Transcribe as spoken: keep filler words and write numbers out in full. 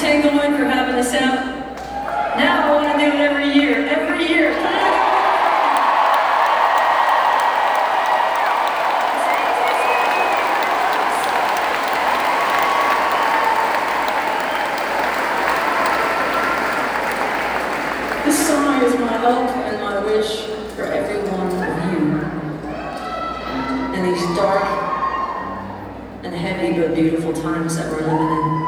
Tanglewood for having us out. Now I want to do it every year, every year. This song is my hope and my wish for every one of you in these dark and heavy but beautiful times that we're living in.